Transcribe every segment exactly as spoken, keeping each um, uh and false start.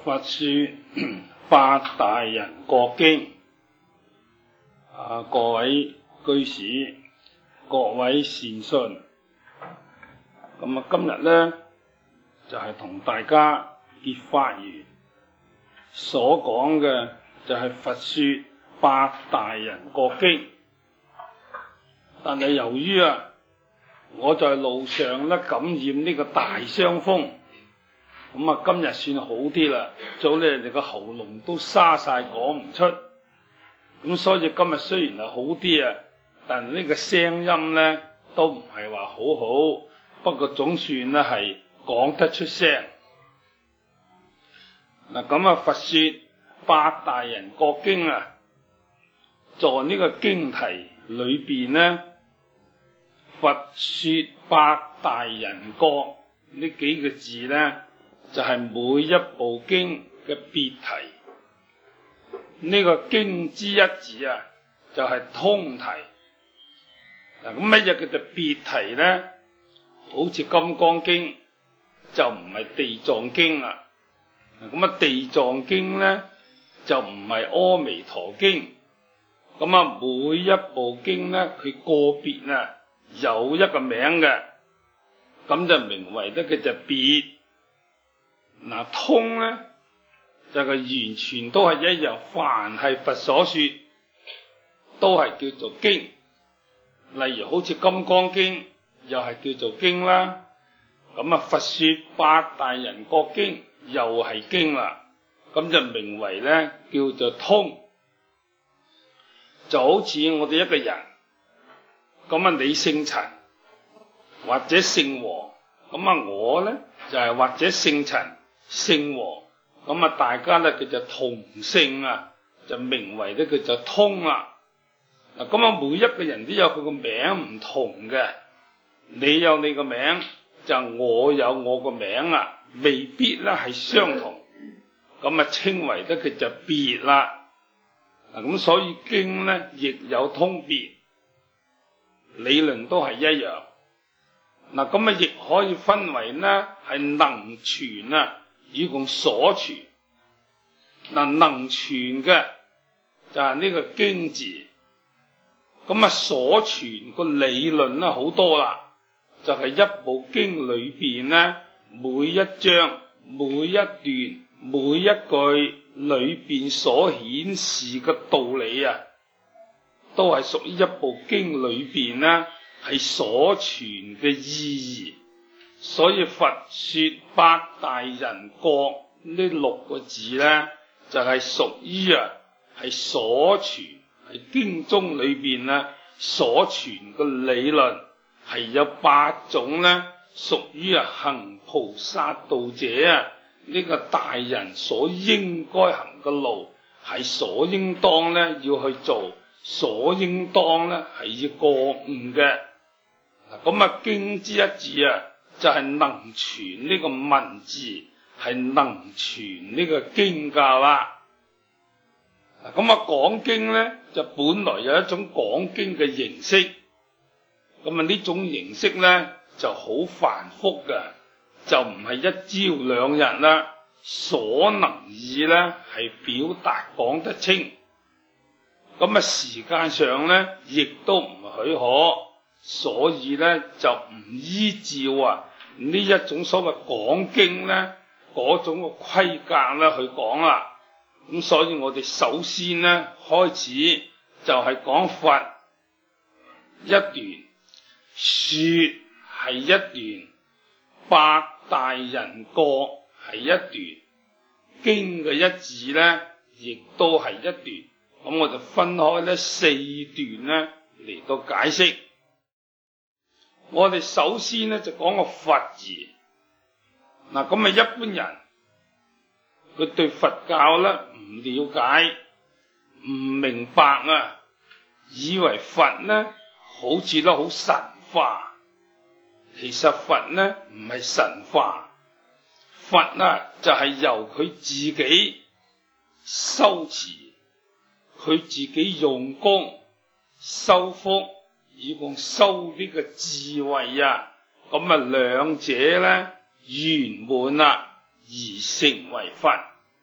佛說八大人國經。啊，各位居士，各位善信，咁啊，今日咧就係、是、同大家結法緣所講嘅就係佛說八大人國經。但係由於啊，我在路上咧感染呢個大傷風。咁啊，今日算好啲啦，早咧你個喉嚨都沙晒，講唔出。咁所以今日雖然係好啲啊，但係呢個聲音咧都唔係話好好，不過總算咧係講得出聲。嗱，咁啊，佛說八大人國經啊，在呢個經題裏邊咧，佛說八大人國呢幾個字咧，就係每一部經嘅別題，呢、這個經之一字啊，就係、是、通題。嗱，咁乜嘢叫做別題咧？好似《金剛經》就唔係地藏經啦。咁啊，地藏經咧就唔係阿彌陀經。咁啊，每一部經咧，佢個別啊有一個名嘅，咁就名為得佢就別。嗱，通咧就係、是、完全都係一樣，凡係佛所說都係叫做經。例如好似《金剛經》又係叫做經啦，咁啊，佛說八大人國經又係經啦，咁就名為咧叫做通。就好似我哋一個人，咁啊，你姓陳或者姓黃，咁啊我咧就係、是、或者姓陳姓黃，咁啊大家咧佢就同姓啊，就名為咧佢就通啦。嗱，咁啊每一個人都有佢個名唔同嘅，你有你個名，就我有我個名啊，未必咧係相同，咁啊稱為咧佢就別啦。嗱，咁所以經咧亦有通別，理論都係一樣。嗱，咁啊亦可以分為呢係能傳啊，以共所傳。嗱，能傳嘅就係呢個經字，咁啊所傳個理論咧好多啦，就係、是、一部經裏邊咧，每一章、每一段、每一句裏邊所顯示嘅道理啊，都係屬於一部經裏邊咧係所傳嘅意義。所以佛說八大人國呢六個字咧，就係、是、屬於啊係所傳，係經中裏邊咧所傳嘅理論，係有八種咧，屬於啊行菩薩道者啊呢、這個大人所應該行嘅路，係所應當咧要去做，所應當咧係要覺悟嘅。嗱，咁啊經之一字啊，就係、是、能傳呢個文字，係能傳呢個經教啦。咁啊講經咧就本來有一種講經嘅形式，咁啊呢種形式咧就好繁複嘅，就唔係一朝兩日啦，所能以咧係表達講得清。咁啊時間上咧亦都唔許可，所以咧就唔依照啊呢一種所謂講經咧嗰種嘅規格咧去講啦。咁所以我哋首先咧開始就係講佛一段，說係一段，八大人國係一段，經嘅一字咧亦都係一段。咁我就分開咧四段咧嚟到解釋。我哋首先咧就講個佛字。嗱，咁啊一般人佢對佛教咧唔了解、唔明白啊，以為佛咧好似都好神化。其實佛咧唔係神化，佛啊就係、是、由佢自己修持，佢自己用功修福，以共修呢個智慧啊，咁啊兩者咧圓滿啦，而成為佛。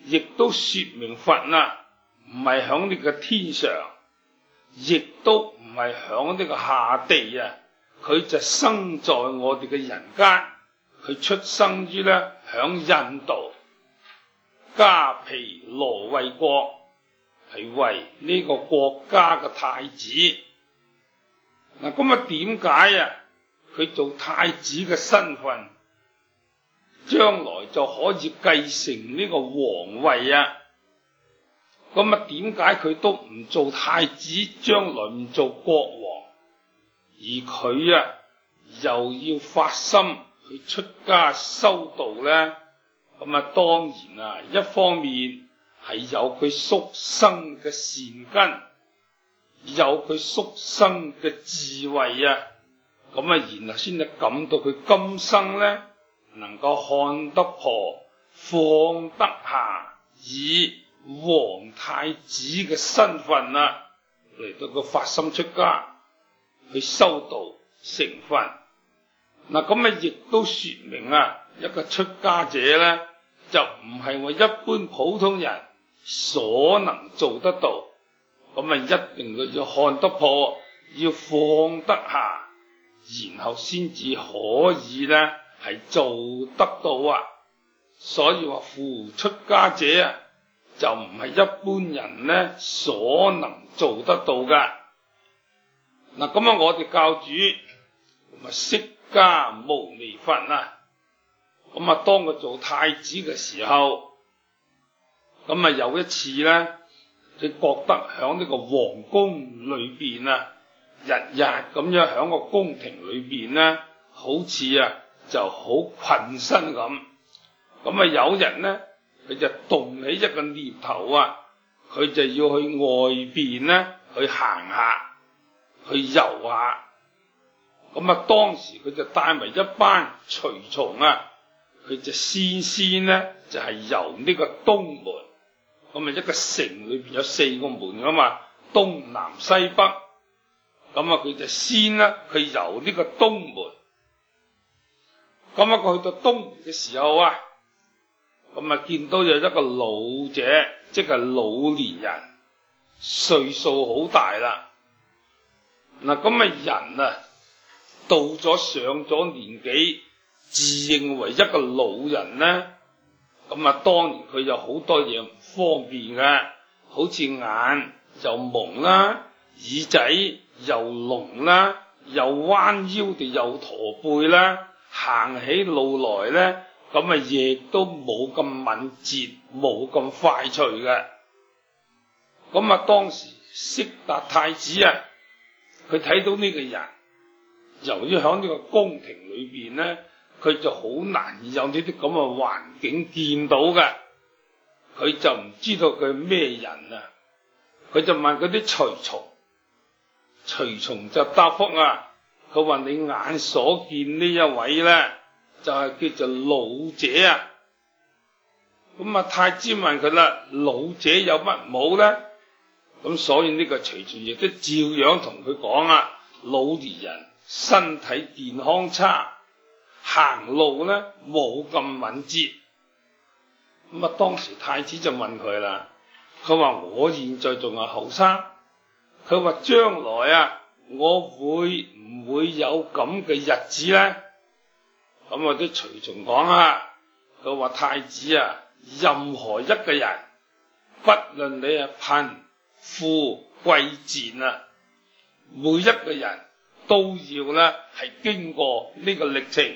亦都說明佛啊唔係響呢個天上，亦都唔係響呢個下地啊，佢就生在我哋嘅人間，佢出生於咧響印度迦毗羅衛國，係為呢個國家嘅太子。嗱，咁啊點解啊佢做太子嘅身份，將來就可以繼承呢個皇位啊？咁啊點解佢都唔做太子，將來唔做國王，而佢啊又要發心去出家修道咧？咁啊當然啊，一方面係有佢宿生嘅善根，有佢宿生嘅智慧啊，咁啊然後先至感到佢今生咧能夠看得破放得下，以皇太子嘅身份啊嚟到佢發心出家去修道成佛。嗱，咁啊亦都說明啊，一個出家者咧就唔係話一般普通人所能做得到，咁啊一定佢要看得破，要放得下，然後先至可以咧係做得到啊。所以話夫出家者啊，就唔係一般人咧所能做得到噶。嗱，咁啊我哋教主咁啊釋迦牟尼佛啊，咁啊當佢做太子嘅時候，咁啊有一次咧，佢覺得響呢個皇宮裏邊啊，日日咁樣響個宮廷裏邊咧，好似啊就好困身咁。咁啊有人咧，佢就動起一個念頭啊，佢就要去外邊咧去行下，去遊下。咁啊當時佢就帶埋一班隨從啊，佢就先先咧就係、是、遊呢個東門。咁啊一個城裏邊有四個門噶嘛，東南西北。咁啊佢就先咧去遊呢個東門。咁啊佢去到東門嘅時候啊，咁啊見到有一個老者，即係老年人，歲數好大啦。嗱，咁啊人啊到咗上咗年紀，自認為一個老人咧，咁啊當然佢有好多嘢唔方便嘅，好似眼又蒙啦，耳仔又聾啦，又彎腰地又駝背啦，行起路來咧，咁啊亦都冇咁敏捷，冇咁快脆嘅。咁啊當時悉達太子啊，佢睇到呢個人，由於喺呢個宮廷裏邊咧，佢就好難以有呢啲咁嘅環境見到嘅，佢就唔知道佢係咩人啊。佢就問嗰啲隨從，隨從就答覆啊，佢話你眼所見呢一位咧，就係、是、叫做老者啊。咁啊太子問佢啦，老者有乜冇咧？咁所以呢個隨從亦都照樣同佢講啊，老年人身體健康差，行路咧冇咁敏捷。咁啊當時太子就問佢啦，佢話我現在仲係後生，佢話將來啊我會唔會有咁嘅日子咧？咁啊啲隨從講啊，佢話太子啊，任何一個人，不論你係貧富貴賤啊，每一個人都要咧係經過呢個歷程，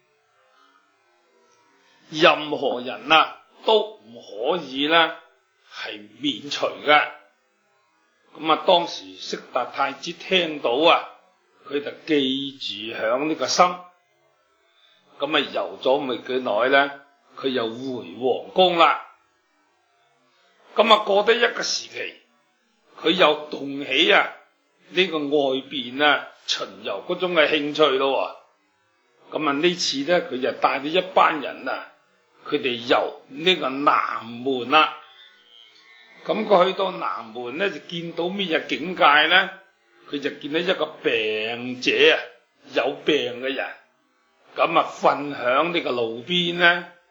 任何人啊都唔可以咧係免除嘅。咁啊當時悉達太子聽到啊，佢就記住響呢個心。咁啊遊咗冇幾耐咧，佢又回皇宮啦。咁啊過得一個時期，佢又動起啊呢個外邊啊巡遊嗰種嘅興趣咯。咁啊呢次咧，佢就帶咗一班人啊，佢哋遊呢個南門啦。咁佢去到南門咧，就見到咩嘢境界咧？佢就見到一個病者啊，有病嘅人，咁啊瞓響呢個路邊咧。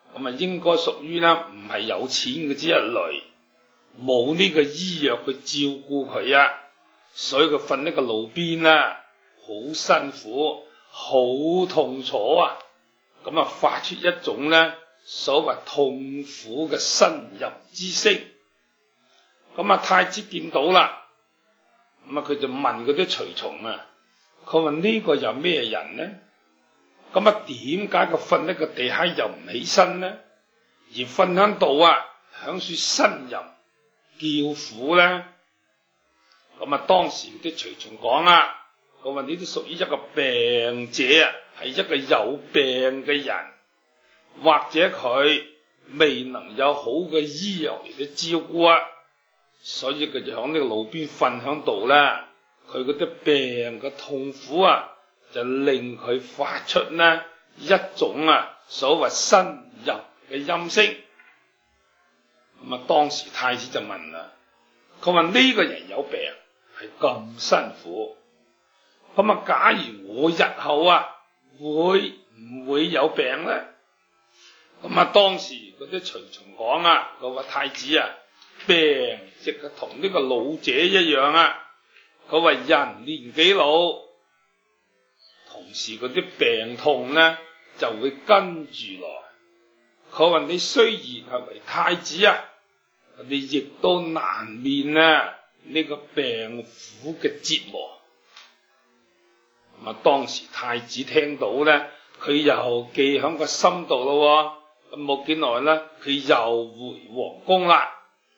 咁啊應該屬於咧唔係有錢嘅之一類，冇呢個醫藥去照顧佢啊，所以佢瞓喺個路邊啊，好辛苦，好痛楚啊，咁啊發出一種咧所謂痛苦嘅呻吟之聲。咁啊太子見到啦，咁啊佢就問嗰啲隨從啊，佢問呢個又咩人呢？咁啊點解佢瞓喺個地下又唔起身呢？而瞓喺度啊響處呻吟叫苦呢？咁啊當時啲隨從講啊，佢話呢啲屬於一個病者啊，係一個有病嘅人，或者佢未能有好嘅醫藥嚟照顧啊，所以佢就響呢個路邊瞓響度啦。佢嗰啲病嘅痛苦啊，就令佢發出呢一種啊所謂呻吟嘅音聲。咁啊當時太子就問啦，佢話呢個人有病係咁辛苦，咁啊假如我日後啊會唔會有病咧？咁啊當時嗰啲隨從講啊，佢話太子啊，病即係同呢個老者一樣啊，佢話人年紀老，同時嗰啲病痛咧就會跟住來。佢話你雖然係為太子啊，你亦都難免啊呢個病苦嘅折磨。咁啊當時太子聽到咧，佢又記響個心度咯。咁冇幾耐咧，佢又回皇宮啦。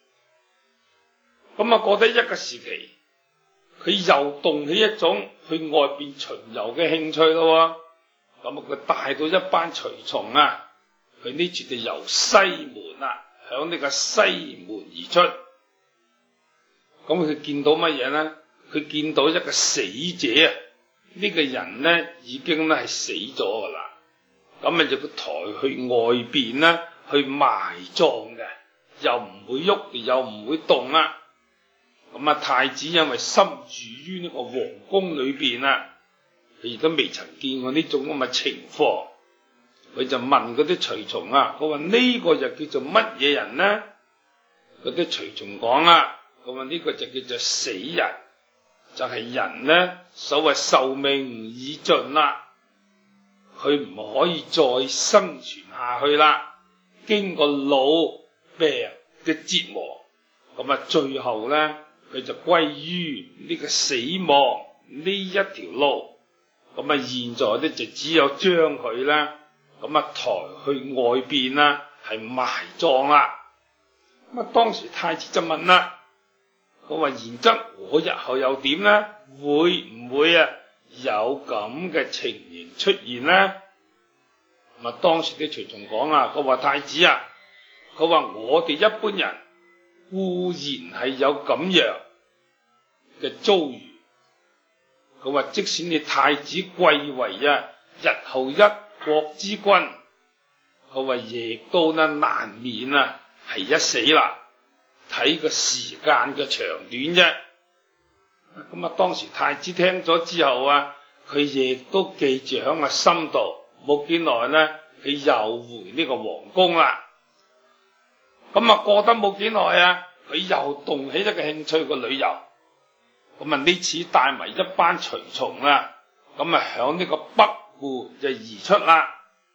咁啊過得一個時期，佢又動起一種去外邊巡遊嘅興趣咯。咁啊佢帶到一班隨從啊，佢呢次就由西門啊，響呢個西門而出。咁佢見到乜嘢咧？佢見到一個死者啊，呢個人咧已經咧係死咗噶啦。咁啊就佢抬去外邊啦，去埋葬嘅，又唔會喐，又唔會動啊。咁啊太子因為身住於呢個皇宮裏邊啊，佢亦都未曾見過呢種咁嘅情況，佢就問嗰啲隨從啊，佢話呢個就叫做乜嘢人呢？嗰啲隨從講啊，佢話呢個就叫做死人，就係、是、人呢所謂壽命已盡啦，佢唔可以再生存下去啦，經過老病嘅折磨，咁啊最後咧佢就歸於呢個死亡呢一條路，咁啊現在咧就只有將佢咧咁啊抬去外邊啦，係埋葬啦。咁啊當時太子就問啦，佢話然則我日後又點咧？會唔會啊有咁嘅情形出現咧？咁啊當時啲隨從講啊，佢話太子啊，佢話我哋一般人固然係有咁樣嘅遭遇，佢話即使你太子貴為啊日後一國之君，佢話亦都呢難免啊係一死啦，睇個時間嘅長短啫。咁啊當時太子聽咗之後啊，佢亦都記住響個心度。冇幾耐咧，佢又回呢個皇宮啦。咁啊過得冇幾耐啊，佢又動起一個興趣個旅遊。咁啊呢次帶埋一班隨從啦，咁啊響呢個北戶就移出啦。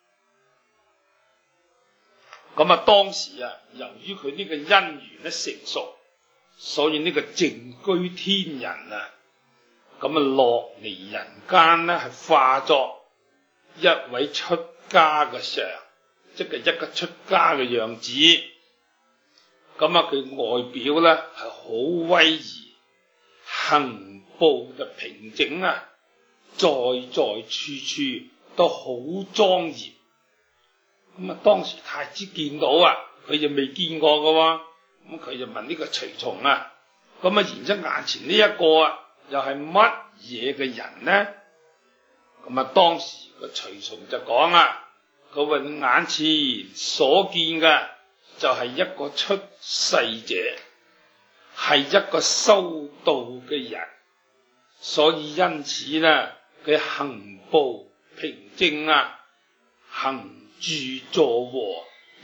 咁啊當時啊，由於佢呢個姻緣咧成熟，所以呢個靜居天人啊，咁啊落嚟人間咧係化作一位出家嘅相，即係一個出家嘅樣子。咁啊佢外表咧係好威儀，行步就平整啊，在在處處都好莊嚴。咁啊當時太子見到啊，佢就未見過噶喎，咁佢就問呢個隨從啊，咁啊然之眼前呢一個啊又係乜嘢嘅人呢？咁啊當時個隨從就講啊，佢話你眼前所見嘅就係一個出世者，係一個修道嘅人，所以因此呢佢行步平靜啊，行住坐臥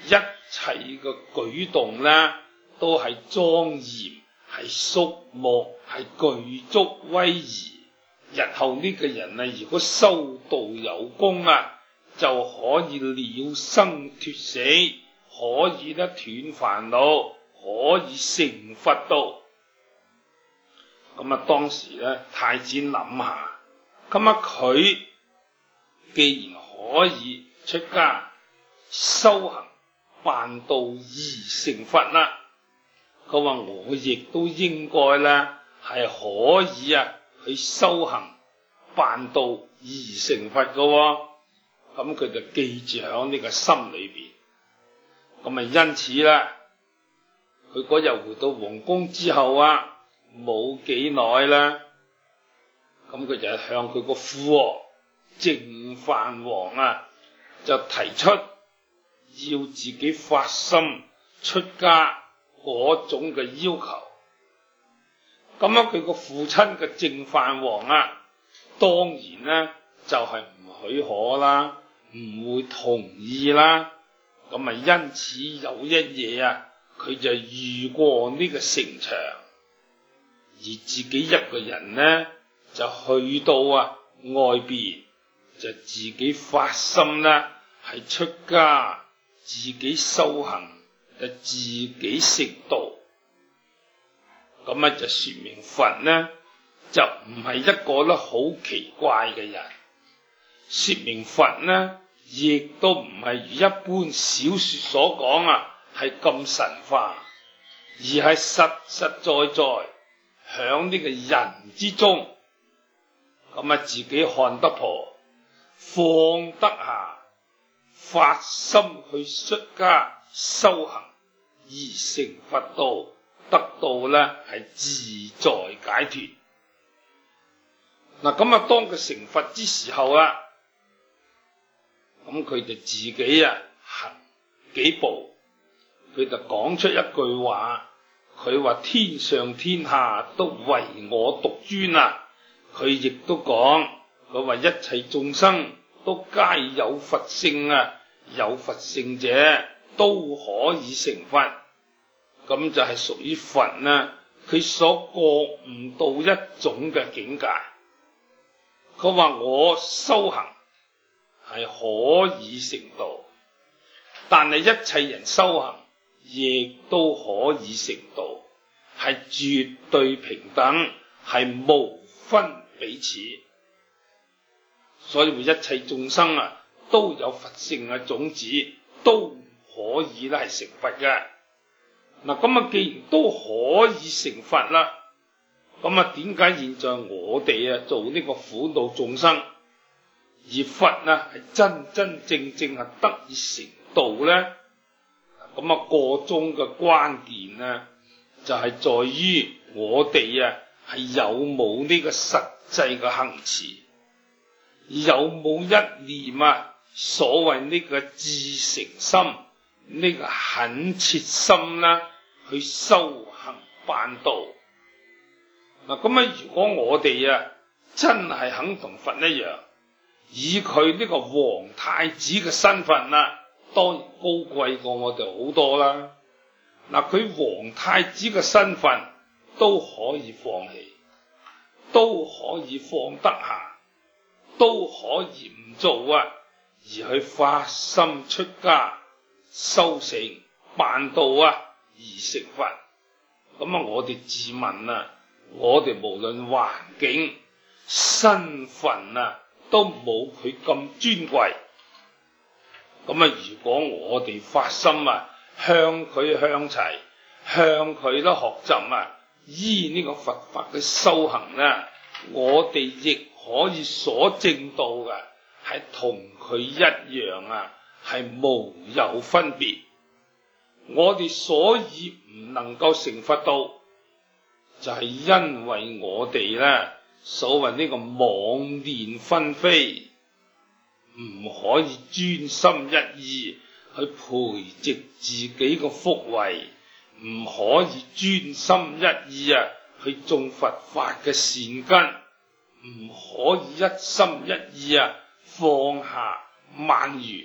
一切嘅舉動咧都係莊嚴，係肅穆，係具足威儀。日後呢個人啊，如果修道有功啊，就可以了生脫死，可以咧斷煩惱，可以成佛道。咁啊，當時咧太子諗下，咁啊佢既然可以出家修行辦道而成佛啦，佢話我亦都應該咧係可以啊去修行辦道而成佛噶、哦，咁佢就記住喺呢個心裏邊。咁啊因此咧，佢嗰日回到皇宮之後啊，冇幾耐啦，咁佢就向佢個父王淨飯王啊，就提出要自己發心出家嗰種嘅要求。咁樣佢個父親嘅淨飯王啊，當然呢就係唔許可啦，唔會同意啦。咁啊因此有一夜啊，佢就遇過呢個城牆，而自己一個人呢就去到啊外邊，就自己發心啦，係出家，自己修行，就自己成道。咁啊就說明佛呢就唔係一個咧好奇怪嘅人，說明佛呢亦都唔係如一般小說所講啊係咁神化，而係實實在在響呢個人之中，咁啊自己看得破，放得下，發心去出家修行而成佛道，得到咧係自在解脫。嗱，咁啊當佢成佛之時候啊，咁佢就自己啊行幾步，佢就講出一句話，佢話天上天下都唯我獨尊啊。佢亦都講，佢話一切眾生都皆有佛性啊，有佛性者都可以成佛。咁就係屬於佛呢佢所覺悟到一種嘅境界。佢話我修行係可以成道，但係一切人修行亦都可以成道，係絕對平等，係無分彼此。所以一切眾生啊都有佛性嘅種子，都可以咧係成佛嘅。嗱，咁啊既然都可以成佛啦，咁啊點解現在我哋啊做呢個苦惱眾生，而佛啊係真真正正係得以成道咧？咁啊個中嘅關鍵呢就係在於我哋啊係有冇呢個實際嘅行持，有冇一念啊所謂呢個至誠心，呢個懇切心啦，去修行辦道。嗱，咁啊如果我哋啊真係肯同佛一樣，以佢呢個皇太子嘅身份啊，當然高貴過我哋好多啦。嗱，佢皇太子嘅身份都可以放棄，都可以放得下，都可以唔做啊，而去發心出家修成辦道啊，而成佛。咁啊我哋自問啊，我哋無論環境身份啊都冇佢咁尊貴。咁啊如果我哋發心啊向佢向齊，向佢都學習啊依呢個佛法嘅修行咧，我哋亦可以所證到嘅係同佢一樣啊，係無有分別。我哋所以唔能夠成佛道，就係因為我哋咧所謂呢個妄念紛飛，唔可以專心一意去培植自己個福慧，唔可以專心一意啊去種佛法嘅善根，唔可以一心一意啊放下萬緣，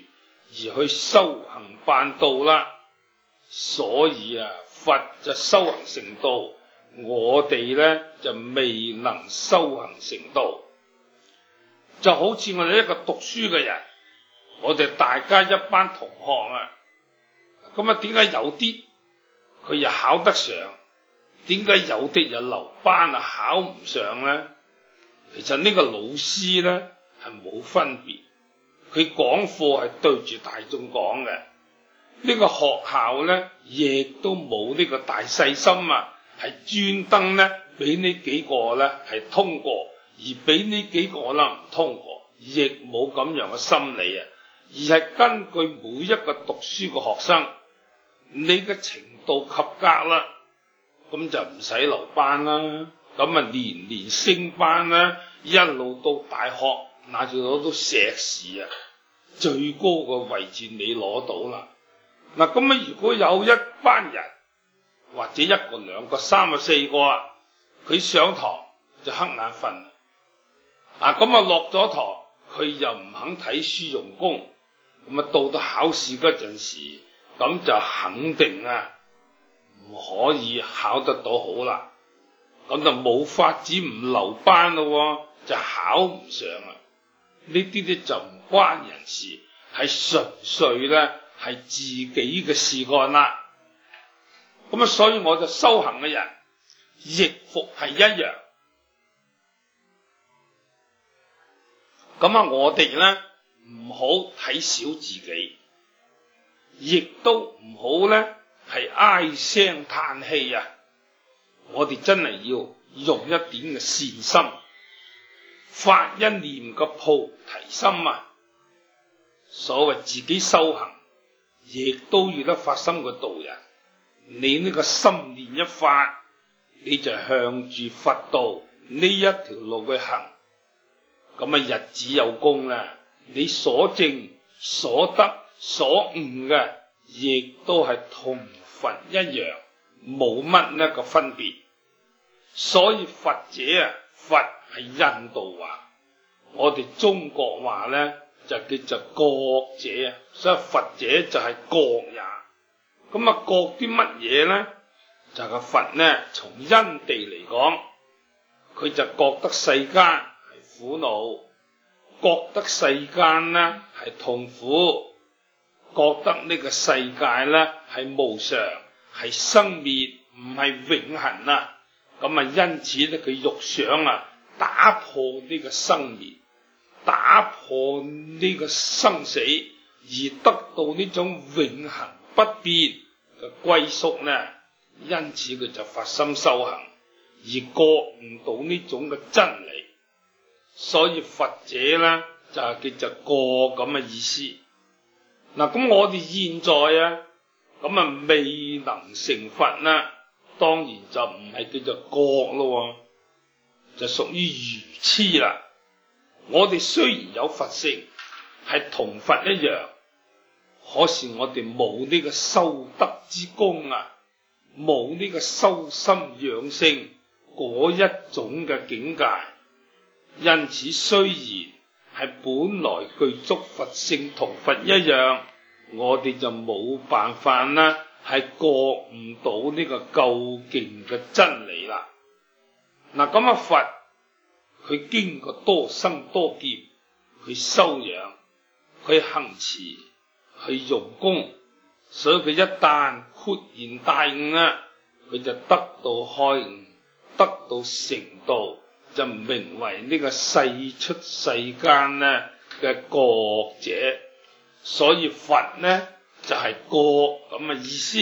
而去修行辦道啦。所以啊，佛就修行成道，我哋咧就未能修行成道。就好似我哋一個讀書嘅人，我哋大家一班同學啊，咁啊點解有啲佢又考得上，點解有啲又留班啊考唔上咧？其實呢個老師咧係冇分別，佢講課係對住大眾講嘅。呢個學校咧亦都冇呢個大細心啊，係專登咧俾呢幾個咧係通過，而俾呢幾個啦唔通過，亦冇咁樣嘅心理啊，而係根據每一個讀書嘅學生，你嘅程度及格啦，咁就唔使留班啦，咁啊年年升班啦，一路到大學，那就攞到碩士啊，最高嘅位置你攞到啦。嗱，咁啊，如果有一班人或者一個、兩個、三個、四個啊，佢上堂就瞌眼瞓，啊，咁啊落咗堂，佢又唔肯睇書用功，咁啊到到考試嗰陣時，咁就肯定啊唔可以考得到好啦，咁就冇法子唔留班咯，就考唔上啊！呢啲咧就唔關人事，係純粹咧。係自己嘅事幹啦，咁啊，所以我就修行嘅人，亦復係一樣。咁啊，我哋咧唔好睇小自己，亦都唔好咧係唉聲嘆氣啊！我哋真係要用一點嘅善心，發一念嘅菩提心啊！所謂自己修行。亦都要得發心嘅道人，你呢個心念一發，你就向住佛道呢一條路去行，咁啊日子有功啦，你所證所得所悟嘅，亦都係同佛一樣，冇乜一個分別。所以佛者啊，佛係印度話，我哋中國話咧。就叫做覺者啊，所以佛者就係覺也。咁啊，覺啲乜嘢咧？就係個佛咧，從因地嚟講，佢就覺得世間係苦惱，覺得世間咧係痛苦，覺得呢個世界咧係無常，係生滅，唔係永恆啊。咁啊，因此咧，佢欲想啊，打破呢個生滅。打破呢個生死，而得到呢種永恆不變嘅歸宿呢，因此佢就發心修行，而覺悟到呢種嘅真理。所以佛者呢，就係叫做覺咁嘅意思。嗱，咁我哋現在啊，咁啊未能成佛啦，當然就唔係叫做覺咯，就屬於愚癡啦。我哋雖然有佛性，係同佛一樣，可是我哋冇呢個修德之功啊，冇呢個修心養性嗰一種嘅境界。因此雖然係本來具足佛性同佛一樣，我哋就冇辦法啦，係覺悟到呢個究竟嘅真理啦。嗱，咁啊佛。佢經過多生多劫，佢修養，佢行持，佢用功，所以佢一旦豁然大悟啊，佢就得到開悟，得到成道，就名為呢個世出世間呢嘅覺者。所以佛呢就係覺咁嘅意思。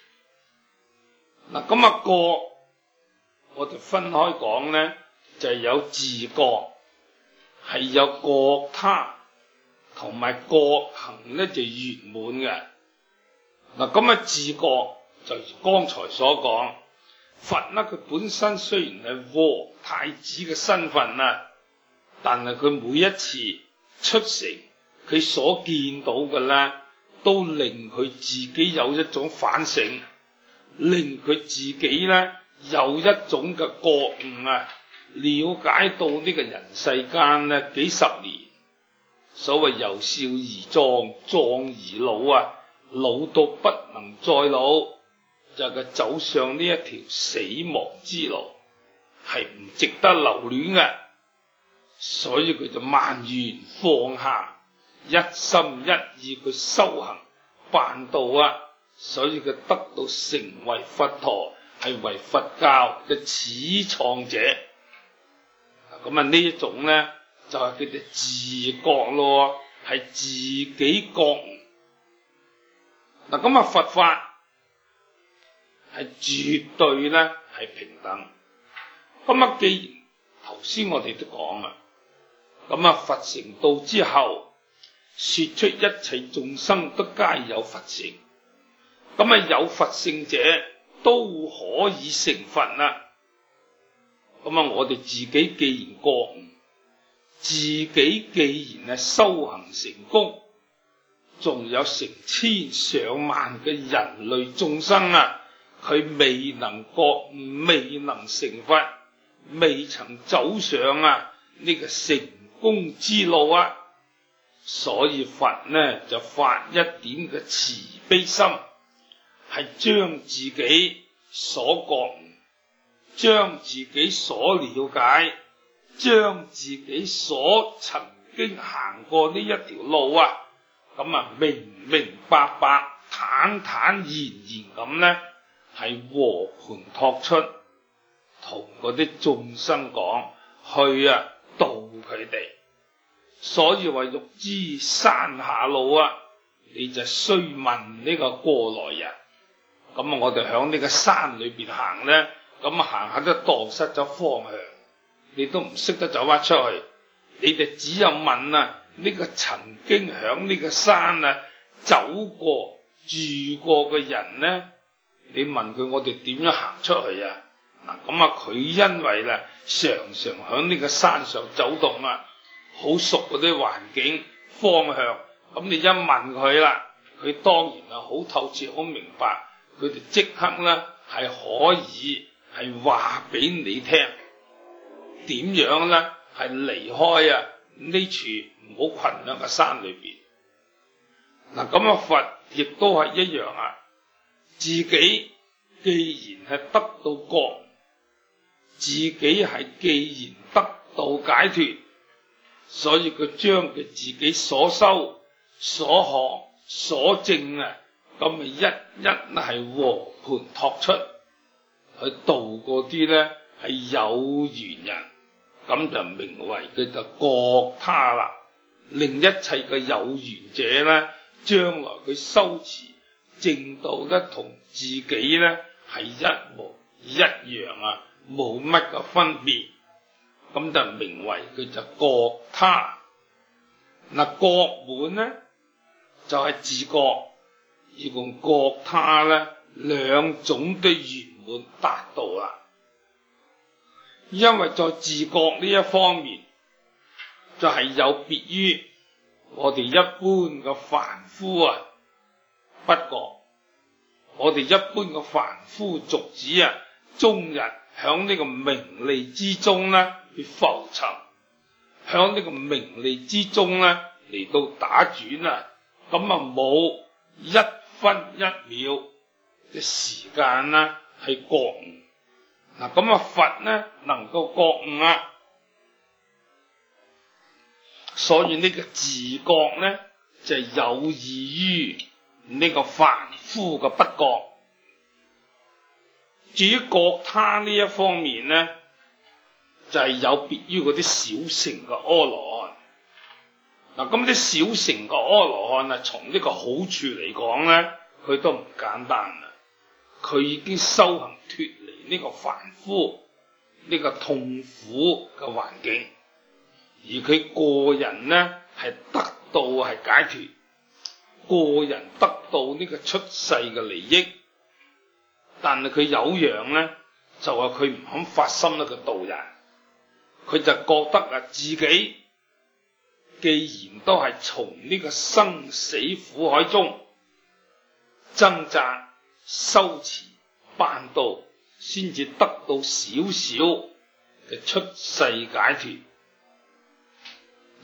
嗱，咁啊覺，我哋分開講呢。就係有自覺，係有覺他，同埋覺行咧就圓滿嘅。嗱，咁啊自覺就如剛才所講，佛咧佢本身雖然係和太子嘅身份啊，但係佢每一次出城，佢所見到嘅咧，都令佢自己有一種反省，令佢自己咧有一種嘅覺悟啊。了解到呢個人世間咧幾十年， 所謂由少而壯，壯而老啊，老到不能再老，就係佢走上呢一條死亡之路，係唔值得留戀嘅。所以佢就萬緣放下，一心一意去修行辦道啊，所以佢得到成為佛陀，係為佛教嘅始創者。咁啊呢一種咧就係佢哋自覺咯，係自己覺悟。嗱咁啊佛法係絕對咧係平等。咁啊既然頭先我哋都講啦，咁啊佛成道之後，說出一切眾生都皆有佛性，咁啊有佛性者都可以成佛啦。咁啊我哋自己既然覺悟，自己既然係修行成功，仲有成千上萬嘅人類眾生啊，佢未能覺悟，未能成佛，未曾走上啊呢個成功之路啊，所以佛呢就發一點嘅慈悲心，係將自己所覺悟，將自己所了解，將自己所曾經行過呢一條路啊，咁啊明明白白、坦坦然然咁呢，係和盤托出，同嗰啲眾生講去啊度佢哋。所以話欲知山下路啊，你就須問呢個過來人。咁啊，我哋響呢個山裏邊行咧，咁啊行下都蕩失咗方向，你都唔識得走翻出去。你哋只有問啊，呢個曾經響呢個山啊走過住過嘅人咧，你問佢我哋點樣行出去啊？嗱，咁啊佢因為咧常常響呢個山上走動啊，好熟嗰啲環境方向，咁你一問佢啦，佢當然係好透徹好明白，佢哋即刻咧係可以係話俾你聽點樣咧係離開啊呢處唔好困喺個山裏邊。嗱，咁啊佛亦都係一樣啊，自己既然係得到覺悟，自己係既然得到解脫，所以佢將佢自己所修、所學、所證啊，咁咪一一係和盤托出，去度嗰啲咧係有緣人，咁就名為佢就覺他啦。令一切嘅有緣者咧，將來佢修持證道咧，同自己咧係一模一樣啊，冇乜嘅分別。咁就名為佢就覺他。嗱，覺滿咧就係、是、自覺，而共覺他咧兩種都圓滿達到啦。因為在自覺呢一方面，就係、是、有別於我哋一般嘅凡夫啊，不覺。我哋一般嘅凡夫俗子啊，終日響呢個名利之中咧去浮沉，響呢個名利之中咧嚟到打轉啊，咁啊冇一分一秒嘅時間啦係覺悟。嗱，咁啊佛咧能夠覺悟啊，所以呢個自覺咧就係、是、有異於呢個凡夫嘅不覺。至於覺他呢一方面咧，就係、是、有別於嗰啲小乘嘅阿羅漢。嗱，咁啲小乘嘅阿羅漢啊，從呢個好處嚟講咧，佢都唔簡單啦。佢已經修行脫離呢個凡夫呢、這個痛苦嘅環境，而佢個人咧係得到係解脫，個人得到呢個出世嘅利益。但係佢有樣咧，就話佢唔肯發心咧，佢度人，佢就覺得啊，自己既然都係從呢個生死苦海中掙扎、修持、辦道，先至得到少少嘅出世解脫。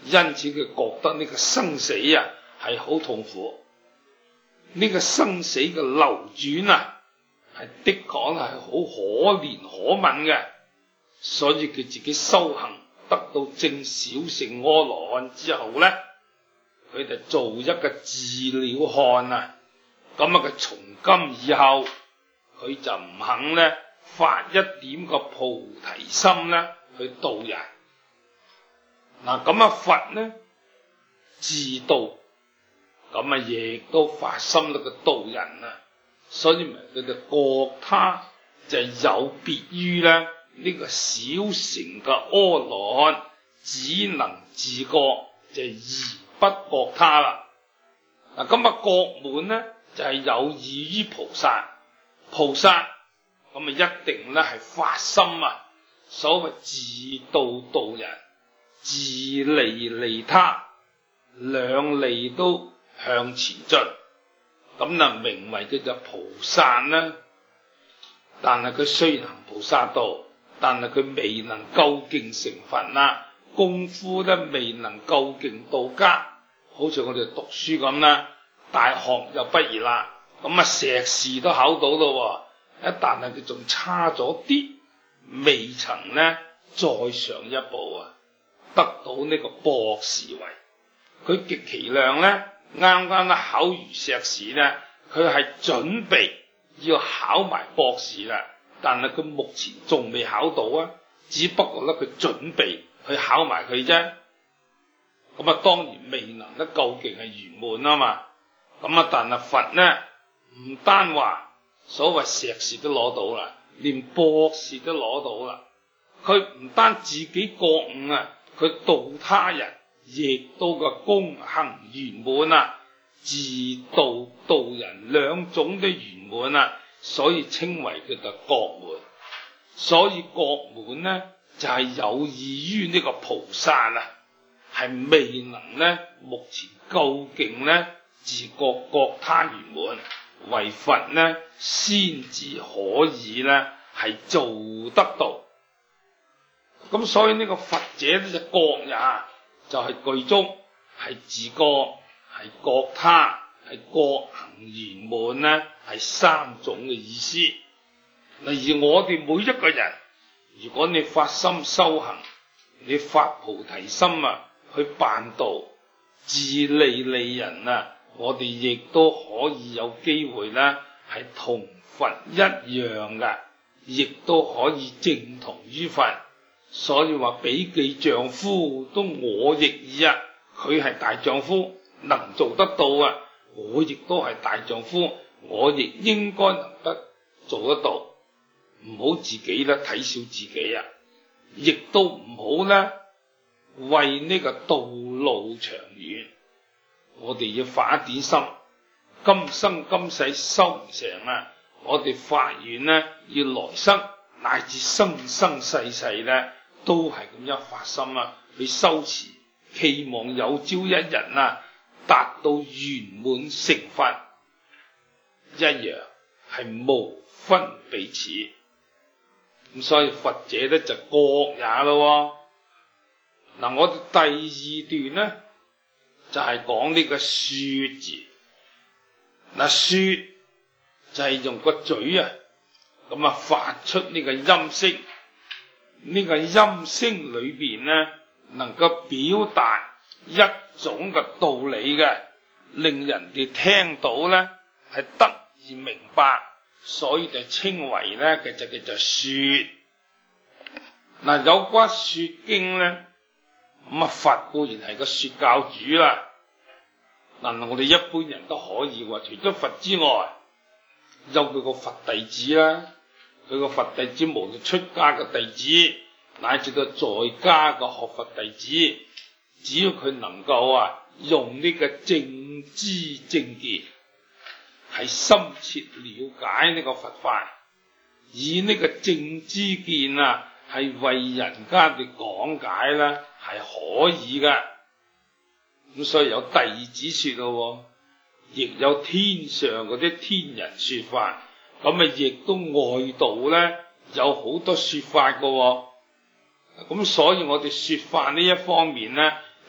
因此佢覺得呢個生死啊係好痛苦，呢、這個生死嘅流轉啊係的確係好可憐可憫嘅，所以佢自己修行得到證小乘阿羅漢之後咧，佢就做一個自了漢啊，咁啊佢從今以後佢就唔肯咧發一點個菩提心咧去度人。嗱咁啊佛呢自度，咁啊亦都發心咧去度人啊，所以咪佢就覺他就有別於咧呢個小乘嘅阿羅漢，只能自覺就而不覺他啦。嗱咁啊覺滿呢就係、是、有異於菩薩，菩薩咁啊一定咧係發心啊，所謂自度度人，自利利他，兩利都向前進，咁啊名為叫做菩薩啦。但係佢雖然行菩薩道，但係佢未能究竟成佛啦，功夫咧未能究竟到家。好似我哋讀書咁啦，大學又畢業啦，咁啊碩士都考到咯，一但係佢仲差咗啲，未曾咧再上一步啊，得到呢個博士位。佢極其量咧啱啱咧考完碩士咧，佢係準備要考埋博士啦，但係佢目前仲未考到啊，只不過咧佢準備去考埋佢啫。咁啊當然未能得究竟係圓滿啊嘛。咁啊但係佛呢唔單話所謂碩士都攞到啦，連博士都攞到啦。佢唔單自己覺悟啊，佢度他人亦都個功行圓滿啊，自度度人兩種都圓滿啊，所以稱為叫做覺滿。所以覺滿呢就係、是、有異於呢個菩薩啊，係未能呢目前究竟呢自覺覺他圓滿，為佛呢先至可以呢係做得到。咁所以呢個佛者呢就覺也，就係、是、具足係自覺係覺他係覺行圓滿呢係三種嘅意思。例如我哋每一個人，如果你發心修行，你發菩提心啊，去辦道自利利人啊，我哋亦都可以有機會咧係同佛一樣嘅，亦都可以正同於佛。所以話比記丈夫都我亦爾啊，佢係大丈夫能做得到啊，我亦都係大丈夫，我亦應該能得做得到。唔好自己咧睇小自己啊，亦都唔好咧為呢個道路長遠，我哋要發一點心，今生今世修唔成啊，我哋發願咧要來生乃至生生世世咧都係咁樣發心啊，去修持，期望有朝一日啊達到圓滿成佛，一樣係無分彼此。咁所以佛者咧就覺也咯。嗱，我哋第二段咧就係、是、講呢個說字。嗱，說就係用個嘴啊，咁啊發出呢個音聲。呢、這個音聲裏邊咧，能夠表達一種嘅道理嘅，令人哋聽到咧係得以明白。所以就稱為咧嘅就叫做說。嗱，有關說經咧，咁啊佛固然係個說教主啦。嗱，我哋一般人都可以話，除咗佛之外，有佢個佛弟子啦。佢個佛弟子無論出家嘅弟子，乃至到在家嘅學佛弟子，只要佢能夠啊用呢個正知正見，係深切了解呢個佛法，以呢個正知見啊，係為人家哋講解啦，係可以噶。咁所以有弟子說咯，亦有天上嗰啲天人說法，咁啊亦都外道咧有好多說法噶。咁所以我哋說法呢一方面咧，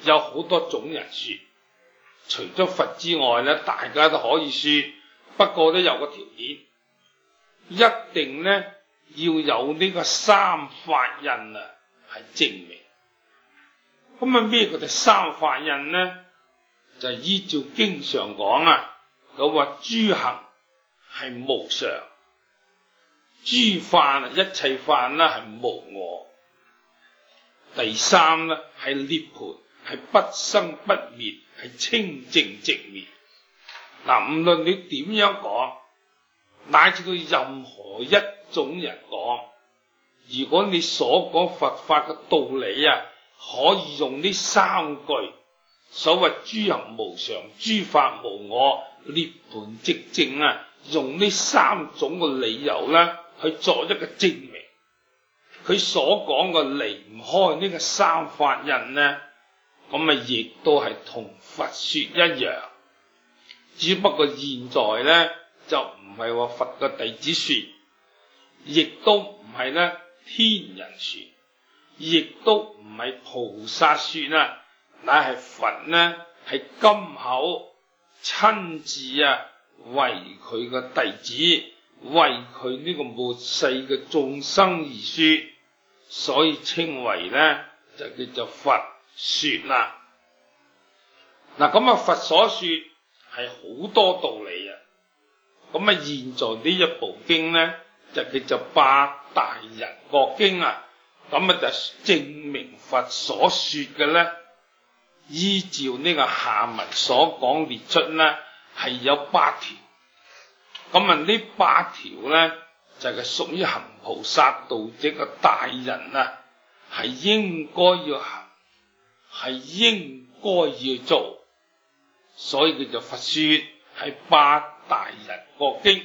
有好多種人說，除咗佛之外咧，大家都可以說，不過都有個條件，一定咧要有呢個三法印啊，係證明。咁啊咩叫做三法印咧？就係依照經上講啊，佢話諸行係無常，諸法啊一切法啦係無我。第三咧係涅槃，係不生不滅，係清淨寂滅。嗱，無論你點樣講，乃至到任何一種人講，如果你所講佛法嘅道理啊，可以用呢三句，所謂諸行無常、諸法無我、涅槃寂靜啊，用呢三種嘅理由咧，去作一個證明。佢所講嘅離唔開呢個三法印呢，咁啊亦都係同佛說一樣，只不過現在呢，就唔係話佛嘅弟子說，亦都唔係咧天人說，亦都唔係菩薩說啊，乃係佛呢係金口親自啊為佢嘅弟子，為佢呢個末世嘅眾生而說。所以稱為咧就叫做佛說啦。嗱，咁啊佛所說係好多道理啊。咁啊現在呢一部經咧就叫做八大人覺經啊。咁啊就證明佛所說嘅咧，依照呢個下文所講列出咧係有八條。咁啊呢八條咧就係屬於行菩薩道者嘅大人啊，係應該要行，係應該要做，所以叫做佛說係八大人覺經。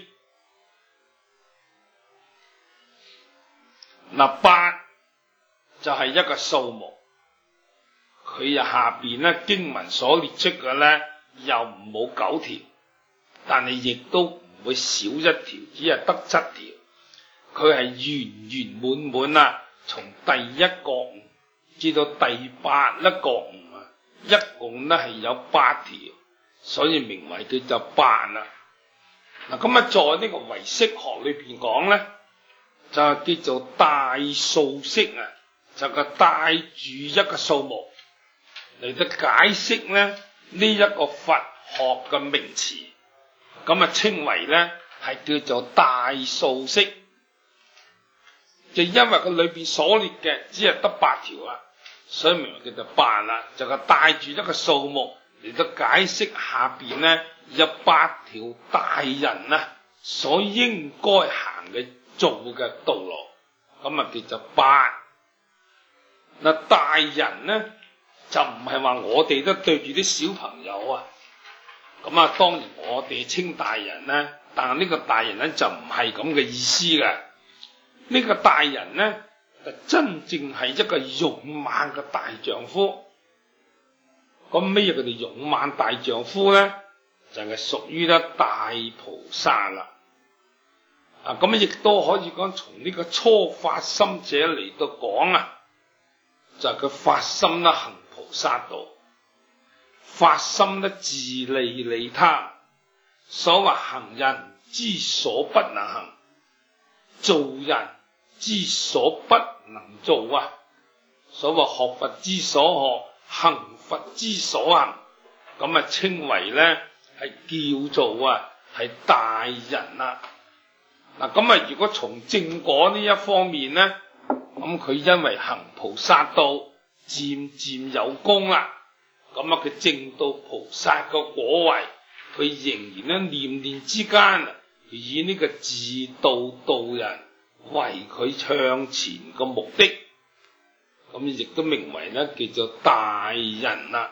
嗱，八就係一個數目，佢又下邊咧經文所列出嘅咧又冇九條，但係亦都唔會少一條，只係得七條。佢係圓圓滿滿啊，從第一覺悟至到第八一覺悟啊，一共咧係有八條，所以名為叫做八啊。嗱，咁啊，在呢個唯識學裏邊講咧，就係叫做大數識啊，就係帶住一個數目嚟到解釋咧呢一個佛學嘅名詞，咁啊稱為咧係叫做大數識。就因為佢裏邊所列嘅只係得八條啊，所以名為叫做八啦，就係帶住一個數目嚟到解釋下邊咧有八條大人啊所應該行嘅做嘅道路，咁啊叫做八。嗱，大人咧就唔係話我哋都對住啲小朋友啊，咁啊當然我哋稱大人咧，但係呢個大人咧就唔係咁嘅意思嘅。呢個大人咧，就真正係一個勇猛嘅大丈夫。咁咩叫做勇猛大丈夫咧？就係屬於咧大菩薩啦。啊，咁亦都可以講從呢個初發心者嚟到講啊，就係佢發心啦行菩薩道，發心咧自利利他。所謂行人之所不能行，做人之所不能做啊！所謂學佛之所學，行佛之所行，咁啊稱為咧係叫做啊係大人啦。嗱，咁啊如果從正果呢一方面咧，咁佢因為行菩薩道，漸漸有功啦，咁啊佢證到菩薩個果位，佢仍然咧念念之間以呢個自度度人為佢向前嘅目的，咁亦都名為咧叫做大人啦。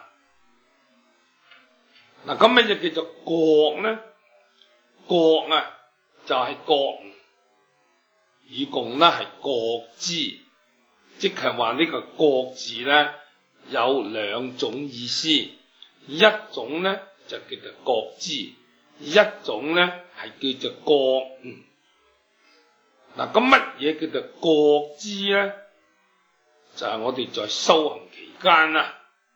嗱，咁咩就叫做覺咧？覺啊，就係覺悟，以共咧係覺知，即係話呢個覺字咧有兩種意思，一種咧就叫做覺知，一種咧係叫做覺悟。嗱，咁乜嘢叫做覺知咧？就係、是、我哋在修行期間啊，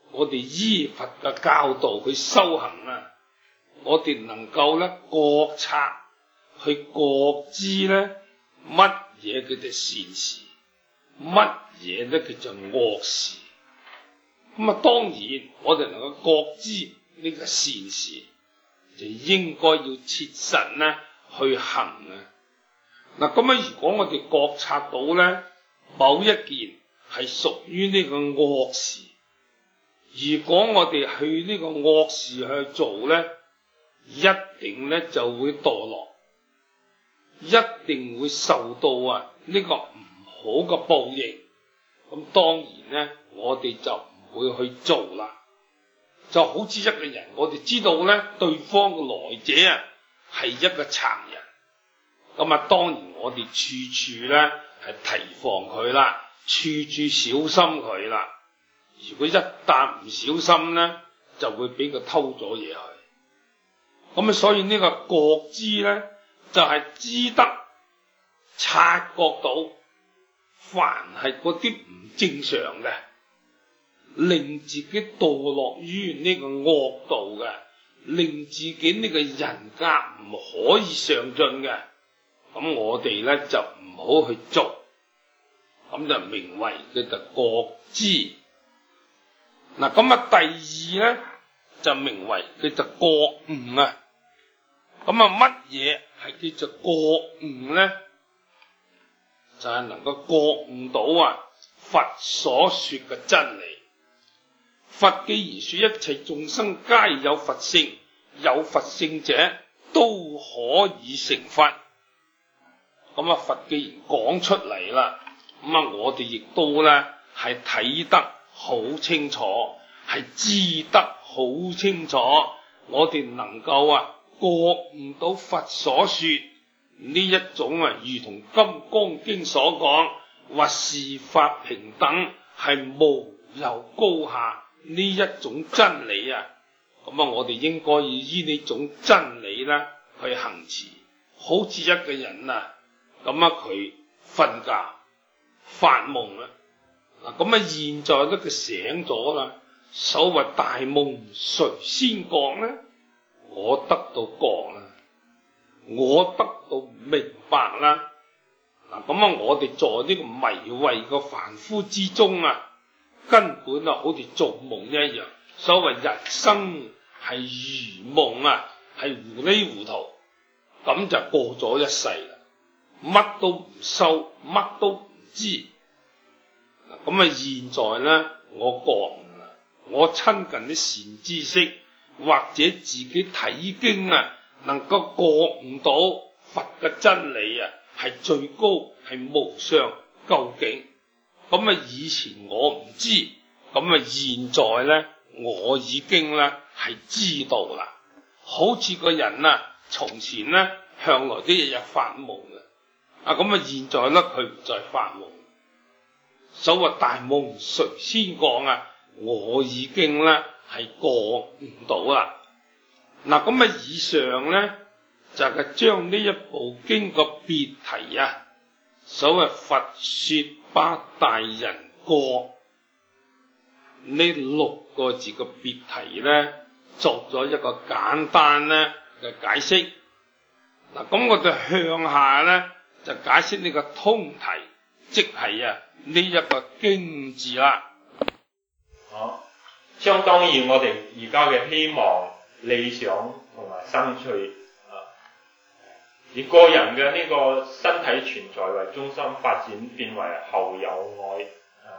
我哋依佛嘅教導去修行啊，我哋能夠咧覺察去覺知咧乜嘢叫做善事，乜嘢咧叫做惡事。咁啊，當然我哋能夠覺知呢個善事，就應該要切實咧去行啊。嗱，咁啊，如果我哋覺察到咧某一件係屬於呢個惡事，如果我哋去呢個惡事去做咧，一定咧就會墮落，一定會受到啊呢個唔好嘅報應。咁當然咧，我哋就唔會去做啦。就好似一個人，我哋知道咧對方嘅來者啊係一個賊人，咁啊當然我哋處處咧係提防佢啦，處處小心佢啦。如果一旦唔小心咧，就會俾佢偷咗嘢去。咁啊，所以呢個覺知咧，就係、是、知得察覺到，凡係嗰啲唔正常嘅，令自己墮落於呢個惡道嘅，令自己呢個人格唔可以上進嘅，咁我哋咧就唔好去做，咁就名為叫做覺知。嗱，咁啊，第二咧就名為叫做覺悟啊。咁啊，乜嘢係叫做覺悟咧？就係、是、能夠覺悟到啊佛所說嘅真理。佛既然說一切眾生皆有佛性，有佛性者都可以成佛。咁啊，佛既然講出嚟啦，咁啊，我哋亦都咧係睇得好清楚，係知得好清楚，我哋能夠啊覺悟到佛所說呢一種啊，如同《金剛經》所講，或是法平等，係無有高下呢一種真理啊。咁啊，我哋應該要依呢種真理咧去行持。好似一個人啊，咁啊佢瞓覺發夢啊，嗱咁啊現在咧佢醒咗啦。所謂大夢誰先覺呢？我得到覺啦，我得到明白啦。嗱咁啊，我哋在呢個迷惑嘅凡夫之中啊，根本啊好似做夢一樣。所謂人生係如夢啊，係糊裏糊塗，咁就過咗一世啦，乜都唔收，乜都唔知。咁啊，現在咧我覺。我親近啲善知識，或者自己睇經啊，能夠覺悟到佛嘅真理啊，係最高，係無上究竟。咁啊，以前我唔知，咁啊，現在咧我已經咧係知道啦。好似個人啊，從前咧向來都日日發夢嘅，啊咁啊，現在咧佢唔再發夢。所謂大夢誰先覺啊？我已經咧係覺悟到啦。嗱咁啊，以上咧就係、是、將呢一部經個別題啊，所謂佛說八大人覺呢六個字嘅別題咧，作咗一個簡單咧嘅解釋。嗱咁我哋向下咧就解釋呢個通題，即係啊呢一個經字啦。 哦，相當於我哋而家嘅希望、理想同埋生趣啊，以個人嘅呢個身體存在為中心發展，變為後有愛啊。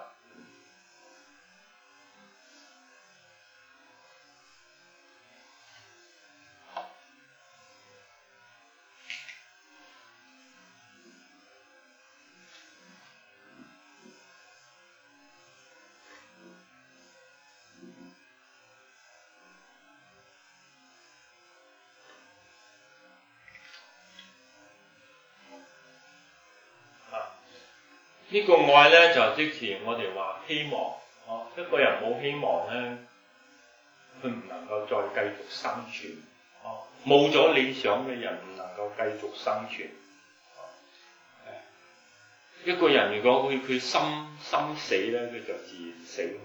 呢個愛咧就即係我哋話希望，哦，一個人冇希望咧，佢唔能夠再繼續生存，哦，冇咗理想嘅人唔能夠繼續生存，哦，一個人如果佢佢心心死咧，佢就自然死去嘅，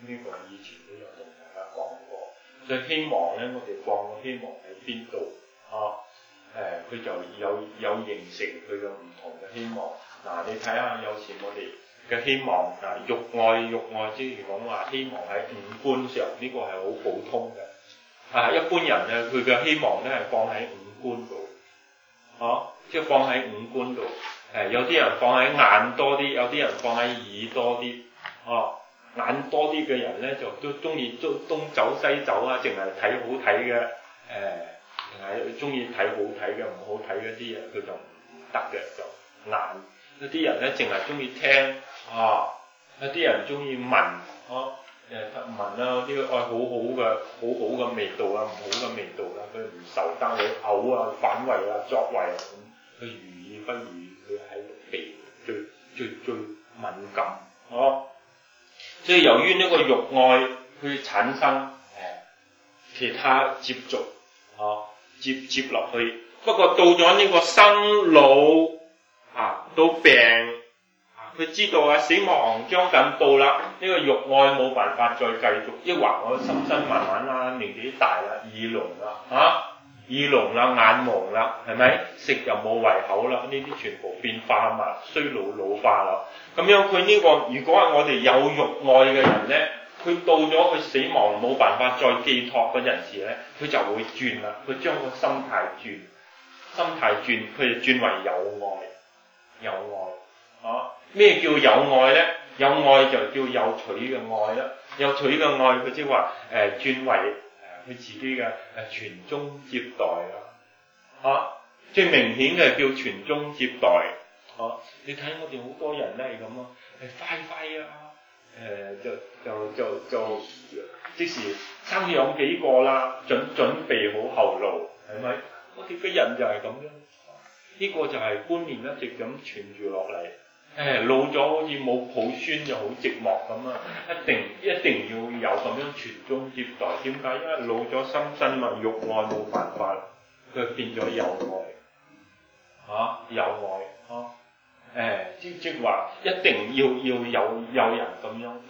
呢、這個以前都有同大家講過。所以希望咧，我哋放個希望喺邊度啊？誒、呃，佢就有有形成佢嘅唔同嘅希望。嗱、啊，你睇下有時我哋嘅希望啊，欲愛欲愛，即係講話希望喺五官上，呢、這個係好普通嘅。啊，一般人咧，佢嘅希望咧係放喺五官度，啊，即係放喺五官度。誒、呃，有啲人放喺眼多啲，有啲人放喺耳多啲，哦、啊。眼多啲嘅人咧，就都中意東東走西走啊，淨係睇好睇嘅，誒、呃，淨係中意睇好睇嘅，唔好睇嗰啲嘢，佢就唔得嘅，就眼。有啲人咧，淨係中意聽，啊，有啲人中意聞，啊，誒聞啊嗰啲愛好好嘅，好好嘅味道啊，唔好嘅味道啦，佢唔受得，佢嘔啊、反胃啊、作胃啊咁，佢如意不如意，佢喺鼻最最最敏感，哦、啊。所以由於呢個欲愛去產生誒其他接觸，啊接接落去。不過到咗呢個生老啊到病啊，佢知道啊死亡將近到啦，呢、這個欲愛冇辦法再繼續，抑或我心身慢慢啦，年紀大啦，耳聾啦，嚇耳聾啦，眼矇啦，係咪？食又冇胃口啦，呢啲全部變化嘛，衰老老化啦。咁樣佢呢、這個，如果係我哋有欲愛嘅人咧，佢到咗佢死亡冇辦法再寄託嗰陣時咧，佢就會轉啦，佢將個心態轉，心態轉，佢就轉為有愛，有愛，啊，咩叫有愛咧？有愛就叫有取嘅愛啦，有取嘅愛佢即係話誒轉為誒佢自己嘅誒傳宗接代啦，啊，最明顯嘅叫傳宗接代。哦、啊，你睇我哋好多人都係咁咯，係快快啊，誒、呃、就就就就即時生養幾個啦，準準備好後路，係咪？我哋嘅人就係咁樣，呢、這個就係觀念一直咁傳住落嚟。誒老咗好似冇抱孫就好寂寞咁啊！一定一定要有咁樣傳宗接代。點解？因為老咗心身嘛，欲愛冇辦法，佢變咗有愛，嚇、啊、有愛，嚇、啊。誒，即即話一定要要有有人咁樣